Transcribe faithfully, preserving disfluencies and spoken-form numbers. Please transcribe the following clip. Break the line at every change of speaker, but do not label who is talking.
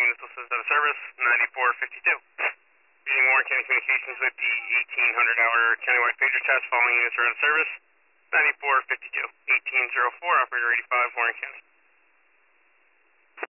units listed out of service, ninety-four fifty-two. Using Warren County Communications with the eighteen hundred hour countywide pager test, following units are out of service, ninety-four fifty-two. eighteen oh four, operator eighty-five, Warren County.